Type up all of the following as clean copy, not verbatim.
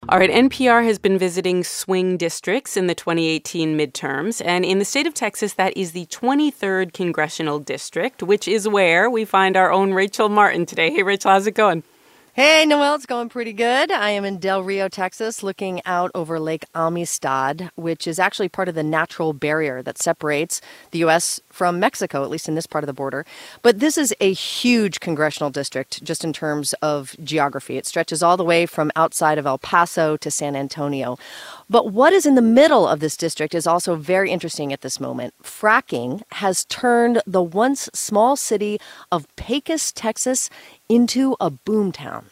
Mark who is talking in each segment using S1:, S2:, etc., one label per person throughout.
S1: All right, NPR has been visiting swing districts in the 2018 midterms, and in the state of Texas, that is the 23rd Congressional District, which is where we find our own Rachel Martin today. Hey, Rachel, how's it going?
S2: Hey, Noelle, it's going pretty good. I am in Del Rio, Texas, looking out over Lake Amistad, which is actually part of the natural barrier that separates the U.S. from Mexico, at least in this part of the border. But this is a huge congressional district, just in terms of geography. It stretches all the way from outside of El Paso to San Antonio. But what is in the middle of this district is also very interesting at this moment. Fracking has turned the once small city of Pecos, Texas, into a boomtown.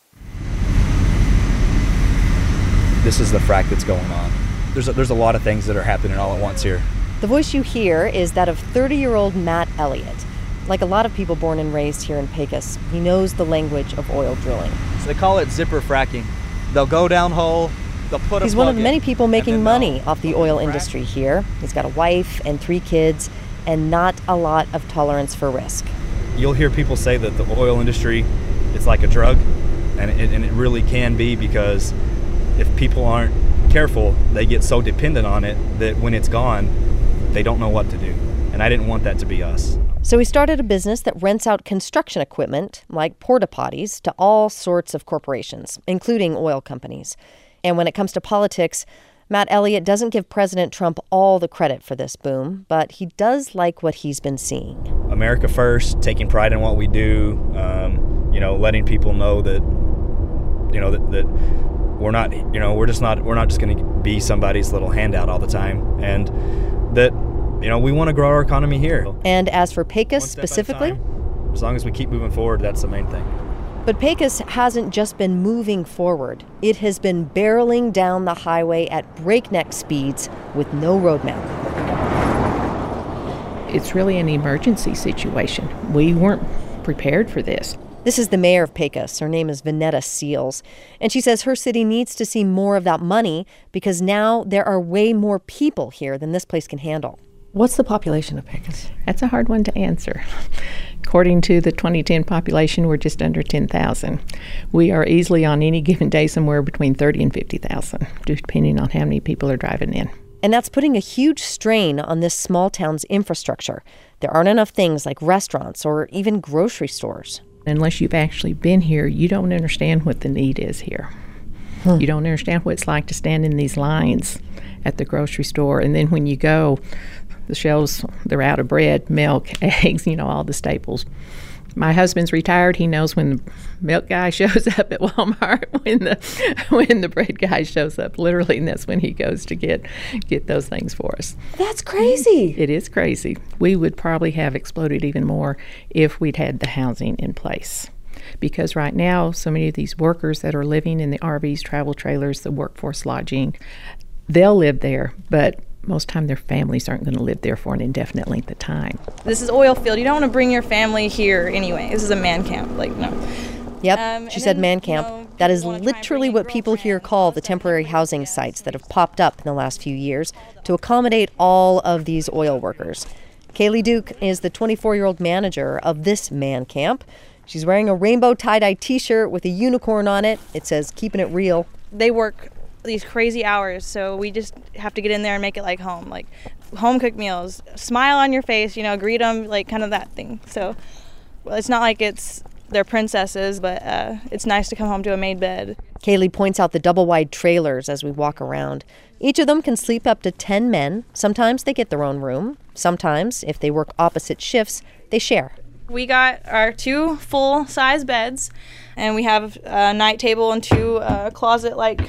S3: This is the frack that's going on. There's a lot of things that are happening all at once here.
S2: The voice you hear is that of 30-year-old Matt Elliott. Like a lot of people born and raised here in Pecos, he knows the language of oil drilling.
S3: So they call it zipper fracking. They'll go down hole, they'll put a
S2: He's
S3: plug
S2: one of many people making money off the oil
S3: frack.
S2: industry here. He's got a wife and 3 kids and not a lot of tolerance for risk.
S3: You'll hear people say that the oil industry is like a drug, and it really can be, because if people aren't careful, they get so dependent on it that when it's gone, they don't know what to do. And I didn't want that to be us.
S2: So he started a business that rents out construction equipment, like porta potties, to all sorts of corporations, including oil companies. And when it comes to politics, Matt Elliott doesn't give President Trump all the credit for this boom, but he does like what he's been seeing.
S3: America first, taking pride in what we do, letting people know that, that we're not, we're not just going to be somebody's little handout all the time, and that, we want to grow our economy here.
S2: And as for Pecos specifically,
S3: as long as we keep moving forward, that's the main thing.
S2: But Pecos hasn't just been moving forward. It has been barreling down the highway at breakneck speeds with no roadmap.
S4: It's really an emergency situation. We weren't prepared for this.
S2: This is the mayor of Pecos. Her name is Vanetta Seals. And she says her city needs to see more of that money because now there are way more people here than this place can handle. What's the population of Pecos?
S4: That's a hard one to answer. According to the 2010 population, we're just under 10,000. We are easily on any given day somewhere between 30 and 50,000, depending on how many people are driving in.
S2: And that's putting a huge strain on this small town's infrastructure. There aren't enough things like restaurants or even grocery stores.
S4: Unless you've actually been here, you don't understand what the need is here. You don't understand what it's like to stand in these lines at the grocery store, and then when you go, the shelves, they're out of bread, milk, eggs, all the staples. My husband's retired. He knows when the milk guy shows up at Walmart, when the bread guy shows up, literally, and that's when he goes to get those things for us.
S2: That's crazy.
S4: It is crazy. We would probably have exploded even more if we'd had the housing in place. Because right now, so many of these workers that are living in the RVs, travel trailers, the workforce lodging, they'll live there, but most time their families aren't going to live there for an indefinite length of time.
S5: This is oil field. You don't want to bring your family here anyway. This is a man camp. No.
S2: Yep, she said man camp. That is literally what people here call the temporary housing sites that have popped up in the last few years to accommodate all of these oil workers. Kaylee Duke is the 24-year-old manager of this man camp. She's wearing a rainbow tie-dye T-shirt with a unicorn on it. It says, "Keeping it real."
S5: They work these crazy hours, so we just have to get in there and make it like home, like home-cooked meals, smile on your face, greet them, like kind of that thing. So it's not like they're princesses, but it's nice to come home to a made bed.
S2: Kaylee points out the double-wide trailers as we walk around. Each of them can sleep up to 10 men. Sometimes they get their own room. Sometimes, if they work opposite shifts, they share.
S5: We got our 2 full-size beds, and we have a night table and 2 closet-like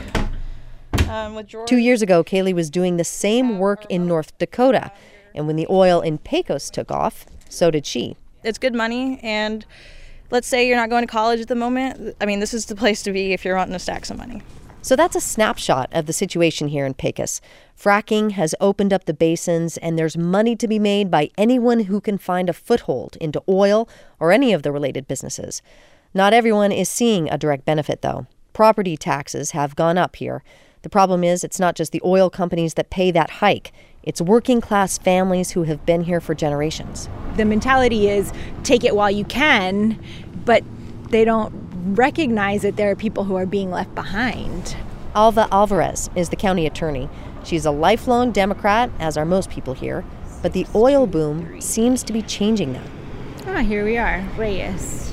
S5: with drawers.
S2: 2 years ago, Kaylee was doing the same work in North Dakota. And when the oil in Pecos took off, so did she.
S5: It's good money, and let's say you're not going to college at the moment. I mean, this is the place to be if you're wanting to stack some money.
S2: So that's a snapshot of the situation here in Pecos. Fracking has opened up the basins, and there's money to be made by anyone who can find a foothold into oil or any of the related businesses. Not everyone is seeing a direct benefit, though. Property taxes have gone up here. The problem is it's not just the oil companies that pay that hike. It's working-class families who have been here for generations.
S6: The mentality is take it while you can, but they don't recognize that there are people who are being left behind.
S2: Alva Alvarez is the county attorney. She's a lifelong Democrat, as are most people here, but the oil boom seems to be changing that.
S6: Here we are, Reyes.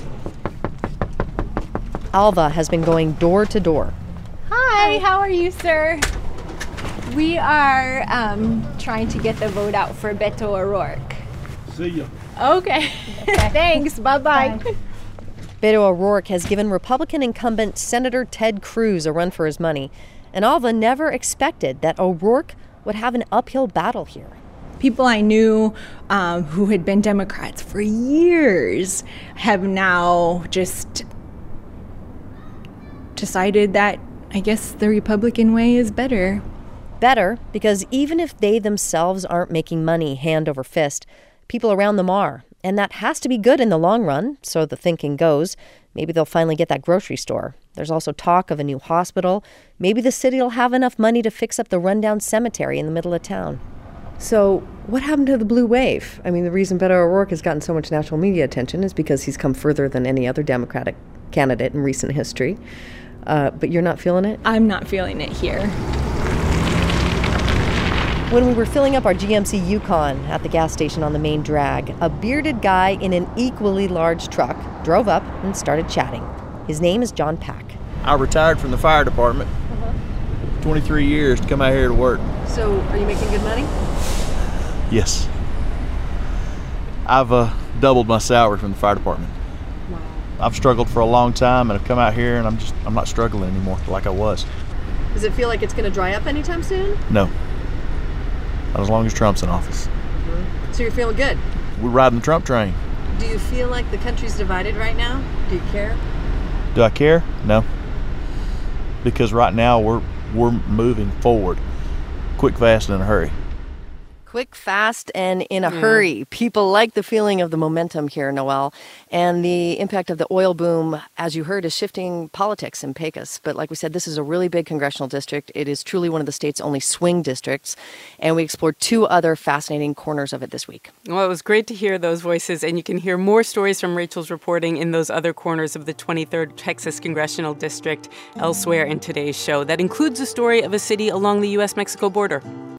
S2: Alva has been going door to door.
S6: Hi, how are you, sir? We are trying to get the vote out for Beto O'Rourke.
S7: See ya.
S6: Okay. Thanks. Bye-bye.
S2: Beto O'Rourke has given Republican incumbent Senator Ted Cruz a run for his money, and Alva never expected that O'Rourke would have an uphill battle here.
S6: People I knew who had been Democrats for years have now just decided that I guess the Republican way is better.
S2: Better because even if they themselves aren't making money hand over fist, people around them are. And that has to be good in the long run, so the thinking goes. Maybe they'll finally get that grocery store. There's also talk of a new hospital. Maybe the city will have enough money to fix up the rundown cemetery in the middle of town.
S8: So what happened to the blue wave? I mean, the reason Beto O'Rourke has gotten so much national media attention is because he's come further than any other Democratic candidate in recent history. But you're not feeling it?
S6: I'm not feeling it here.
S2: When we were filling up our GMC Yukon at the gas station on the main drag, a bearded guy in an equally large truck drove up and started chatting. His name is John Pack.
S9: I retired from the fire department 23 years to come out here to work.
S8: So are you making good money?
S9: Yes. I've doubled my salary from the fire department.
S8: Wow.
S9: I've struggled for a long time, and I've come out here and I'm not struggling anymore like I was.
S8: Does it feel like it's going to dry up anytime soon?
S9: No. Not as long as Trump's in office.
S8: So you're feeling good?
S9: We're riding the Trump train.
S8: Do you feel like the country's divided right now? Do you care?
S9: Do I care? No. Because right now we're moving forward, quick, fast, and in a hurry.
S2: Quick, fast, and in a hurry. People like the feeling of the momentum here, Noel. And the impact of the oil boom, as you heard, is shifting politics in Pecos. But like we said, this is a really big congressional district. It is truly one of the state's only swing districts. And we explored two other fascinating corners of it this week.
S1: Well, it was great to hear those voices. And you can hear more stories from Rachel's reporting in those other corners of the 23rd Texas Congressional District elsewhere in today's show. That includes a story of a city along the U.S.-Mexico border.